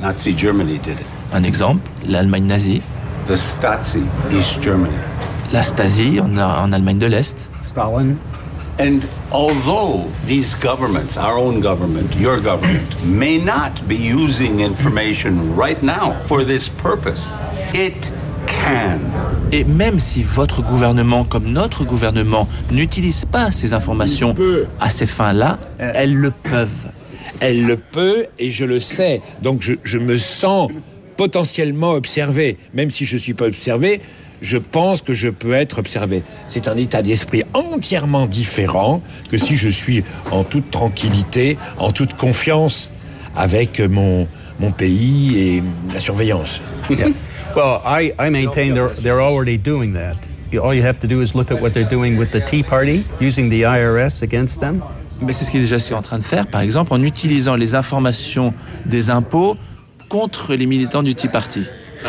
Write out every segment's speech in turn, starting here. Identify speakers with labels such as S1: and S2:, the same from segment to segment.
S1: Nazi Germany did it.
S2: Un exemple, l'Allemagne nazie.
S1: The Stasi, East Germany.
S2: La Stasi en Allemagne de l'Est.
S3: Stalin.
S1: And although these governments, our own government, your government, may not be using information right now for this purpose, it can.
S2: Et même si votre gouvernement, comme notre gouvernement, n'utilise pas ces informations à ces fins-là, elles le peuvent.
S4: Elle le peut et je le sais. Donc je me sens potentiellement observé. Même si je ne suis pas observé, je pense que je peux être observé. C'est un état d'esprit entièrement différent que si je suis en toute tranquillité, en toute confiance avec mon pays et la surveillance.
S3: Yeah. Well, I maintain they're already doing that. All you have to do is look at what they're doing with the Tea Party, using the IRS against them.
S2: Mais c'est ce qu'ils sont déjà en train de faire, par exemple, en utilisant les informations des impôts contre les militants du Tea Party.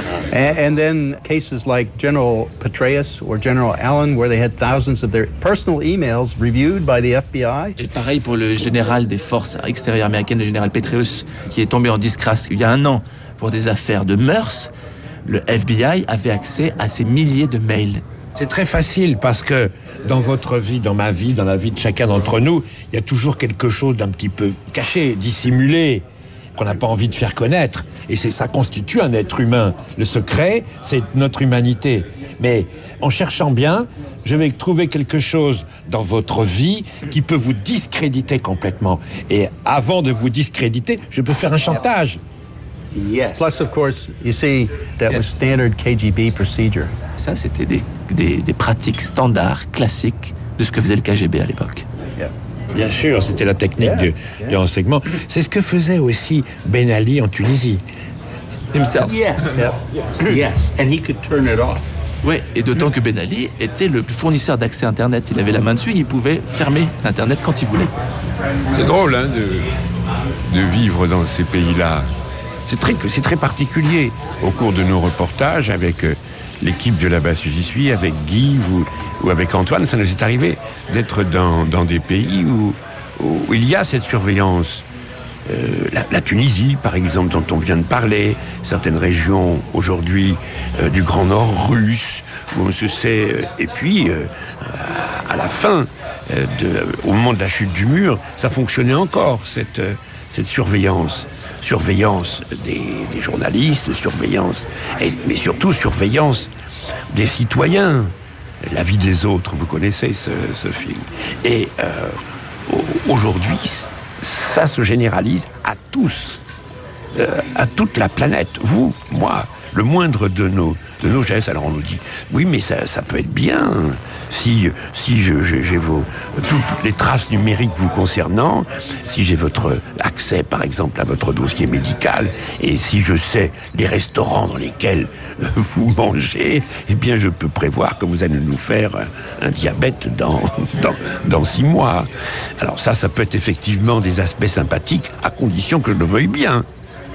S3: And then cases like General Petraeus or General Allen, where they had thousands of their personal emails reviewed by the FBI.
S2: Et pareil pour le général des forces extérieures américaines, le général Petraeus, qui est tombé en disgrâce il y a 1 an pour des affaires de mœurs. Le FBI avait accès à ces milliers de mails.
S4: C'est très facile parce que dans votre vie, dans ma vie, dans la vie de chacun d'entre nous, il y a toujours quelque chose d'un petit peu caché, dissimulé, qu'on n'a pas envie de faire connaître. Et ça constitue un être humain. Le secret, c'est notre humanité. Mais en cherchant bien, je vais trouver quelque chose dans votre vie qui peut vous discréditer complètement. Et avant de vous discréditer, je peux faire un chantage.
S1: Yes.
S3: Plus, of course, you see, that was standard KGB procedure.
S2: Ça, c'était des pratiques standards, classiques, de ce que faisait le KGB à l'époque.
S3: Yeah.
S4: Bien sûr, c'était la technique du renseignement. C'est ce que faisait aussi Ben Ali en Tunisie.
S2: Himself.
S1: Yes.
S3: Yep.
S1: Yes. And he could turn it off.
S2: Oui, et d'autant que Ben Ali était le fournisseur d'accès Internet. Il avait la main dessus, il pouvait fermer Internet quand il voulait.
S5: C'est drôle de vivre dans ces pays-là. C'est très particulier. Au cours de nos reportages avec l'équipe de là-bas, si j'y suis, avec Guy ou avec Antoine, ça nous est arrivé d'être dans des pays où il y a cette surveillance. La Tunisie, par exemple, dont on vient de parler, certaines régions aujourd'hui du Grand Nord russe, où on se sait, et puis à la fin, au moment de la chute du mur, ça fonctionnait encore, cette surveillance des journalistes, mais surtout surveillance des citoyens, la vie des autres. Vous connaissez ce film. Et aujourd'hui, ça se généralise à tous, à toute la planète. Vous, moi, le moindre de nos gestes. Alors on nous dit, oui, mais ça peut être bien si j'ai toutes les traces numériques vous concernant, si j'ai votre accès, par exemple, à votre dossier médical, et si je sais les restaurants dans lesquels vous mangez, eh bien, je peux prévoir que vous allez nous faire un diabète dans 6 mois. Alors ça peut être effectivement des aspects sympathiques, à condition que je le veuille bien.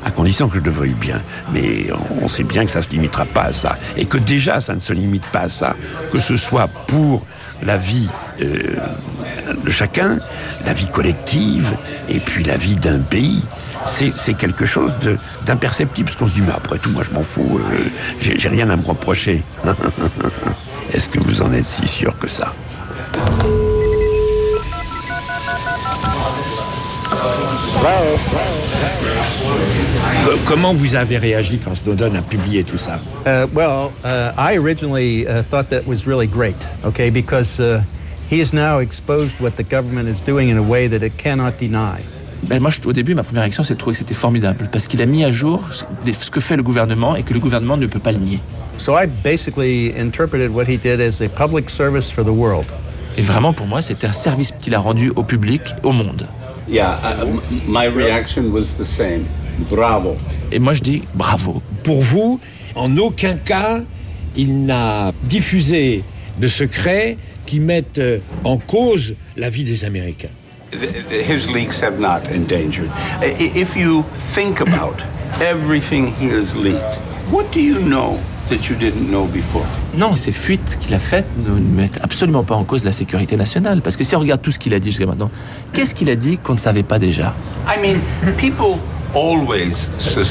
S5: Mais on sait bien que ça ne se limitera pas à ça. Et que déjà, ça ne se limite pas à ça. Que ce soit pour la vie de chacun, la vie collective, et puis la vie d'un pays. C'est quelque chose d'imperceptible. Parce qu'on se dit, mais après tout, moi je m'en fous, j'ai rien à me reprocher. Est-ce que vous en êtes si sûr que ça ?
S4: Comment vous avez réagi quand Snowden a publié tout ça?
S3: I originally thought that was really great, okay, because he has now exposed what the government is doing in a way that it cannot deny.
S2: Moi, au début, ma première réaction, c'est de trouver que c'était formidable, parce qu'il a mis à jour ce que fait le gouvernement et que le gouvernement ne peut pas le nier.
S3: So I basically interpreted what he did as a public service for the world.
S2: Et vraiment, pour moi, c'était un service qu'il a rendu au public, au monde.
S1: Yeah, my reaction was the same. Bravo.
S2: Et moi, je dis bravo.
S4: Pour vous, en aucun cas, il n'a diffusé de secrets qui mettent en cause la vie des Américains.
S1: His leaks have not endangered. If you think about everything he has leaked, what do you know that you didn't know before?
S2: Non, ces fuites qu'il a faites ne mettent absolument pas en cause la sécurité nationale. Parce que si on regarde tout ce qu'il a dit jusqu'à maintenant, qu'est-ce qu'il a dit qu'on ne savait pas déjà?
S1: I mean, people always